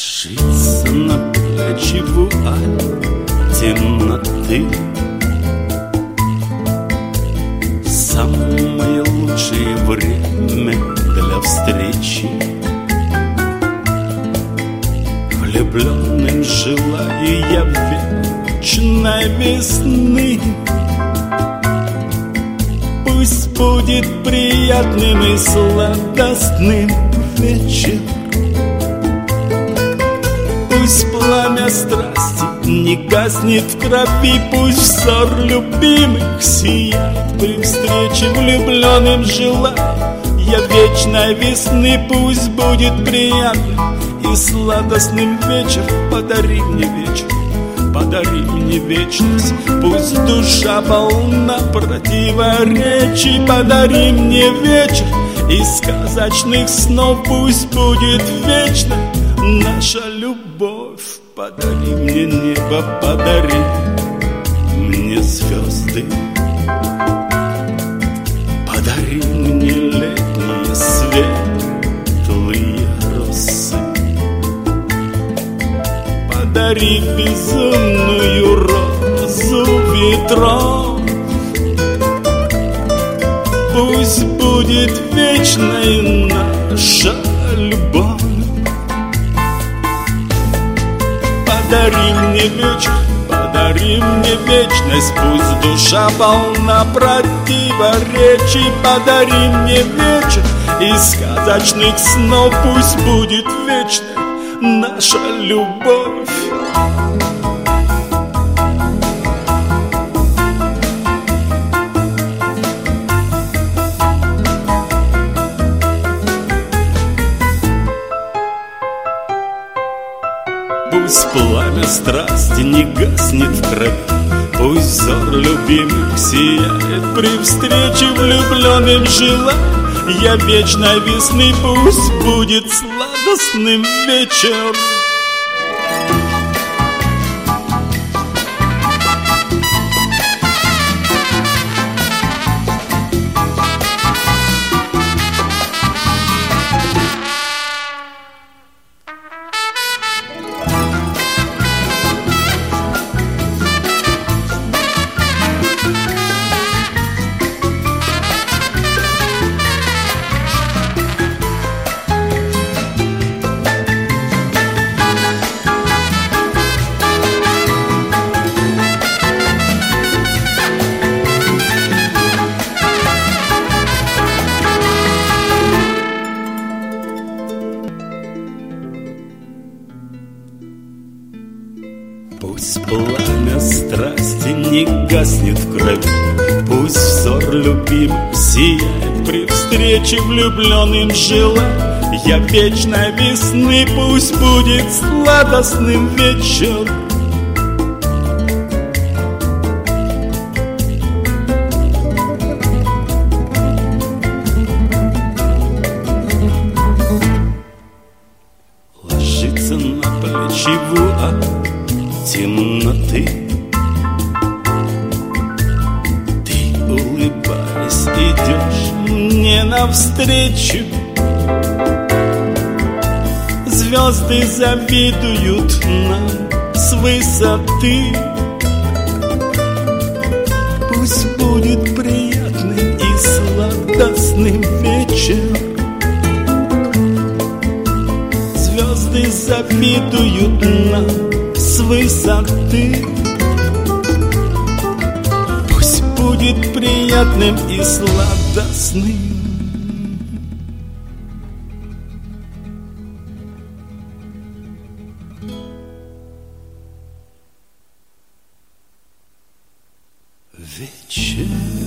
Ложится на плечи вуаль темноты. Самое лучшее время для встречи. Влюбленным желаю я вечной весны. Пусть будет приятным и сладостным вечер. Пусть пламя страсти не гаснет в крови. Пусть взор любимых сияет при встрече. Влюбленным желаю я вечной весны. Пусть будет приятным и сладостным вечер. Подари мне вечер, подари мне вечность. Пусть душа полна противоречий. Подари мне вечер из сказочных снов. Пусть будет вечной наша любовь. Подари мне небо, подари мне звезды. Подари мне летние светлые росы. Подари безумную розу ветров. Пусть будет вечной наша любовь. Подари мне вечер, подари мне вечность. Пусть душа полна противоречий. Подари мне вечер из сказочных снов. Пусть будет вечной наша любовь. Пусть пламя страсти не гаснет в крови. Пусть взор любимых сияет при встрече. Влюбленным желаю я вечной весны. Пусть будет сладостным вечер. Пусть пламя страсти не гаснет в крови. Пусть взор любимых сияет при встрече. Влюбленным желаю я вечной весны. Пусть будет сладостным вечер. Ложится на плечи вуаль темноты. Ты, улыбаясь, идешь мне навстречу. Звезды завидуют нам с высоты. Пусть будет приятным и сладостным вечер. Звезды завидуют нам с высоты. Пусть будет приятным и сладостным вечер.